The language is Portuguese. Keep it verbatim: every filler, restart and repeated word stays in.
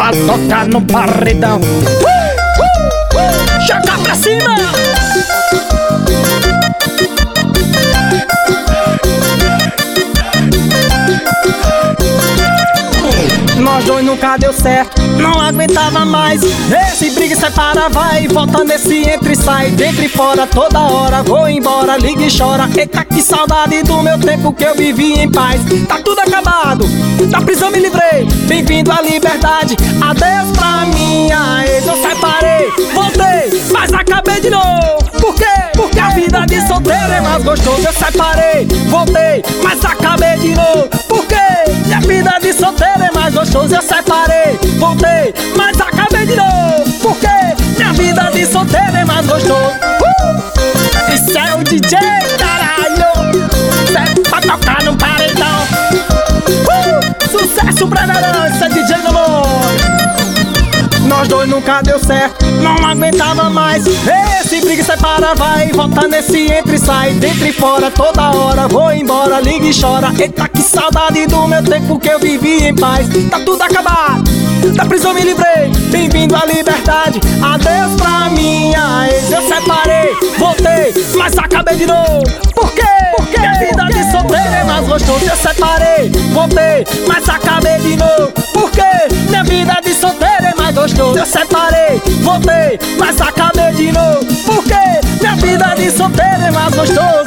pra tocar no paredão. Uh, uh, uh, joga pra cima! Nós dois nunca deu certo, não aguentava mais. Esse briga e separa, vai e volta nesse entra e sai. Dentro e fora, toda hora, vou embora, liga e chora. Eita, que saudade do meu tempo que eu vivi em paz. Tá tudo acabado, da prisão me livrei, bem-vindo à liberdade. Adeus pra minha ex, eu separei, voltei, mas acabei de novo. Por quê? Porque a vida de solteiro é mais gostoso. Eu separei, voltei, mas acabei de novo. Por quê? A vida de solteiro é mais gostoso. Eu separei, voltei, mas acabei de novo. Por quê? Minha vida de solteiro é mais gostoso. uh! Isso é o D J, caralho. Isso é pra tocar no paredão. uh! Sucesso pra verão, isso é D J Namor. Nós dois nunca deu certo, não aguentava mais. Esse briga e separa, vai e volta nesse entra e sai. Dentro e fora, toda hora, vou embora, liga e chora. Eita, que saudade do meu tempo que eu vivi em paz. Tá tudo acabado, da prisão me livrei, bem-vindo à liberdade. Adeus pra minha ex, eu separei, voltei, mas acabei de novo. Por quê? Porque a vida de solteiro é mais gostoso. Eu separei, voltei, mas acabei de novo. Por quê? Minha vida de solteiro é mais gostoso. Eu separei, voltei, mas acabei de novo. Por quê? Minha vida de solteiro é mais gostoso.